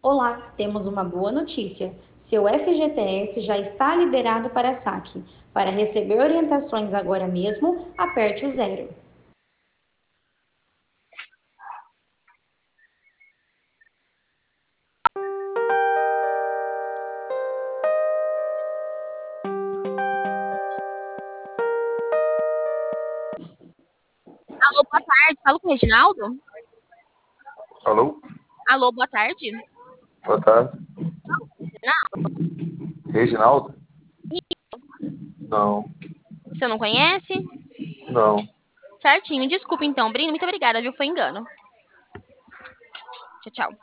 Olá, temos uma boa notícia. Seu FGTS já está liberado para saque. Para receber orientações agora mesmo, aperte o zero. Alô, boa tarde. Falo com o Reginaldo? Alô? Alô, boa tarde. Boa tarde. Reginaldo? Não, Você não conhece? não. Certinho. Desculpa então, Brino. Muito obrigada, viu? Foi engano. Tchau, tchau.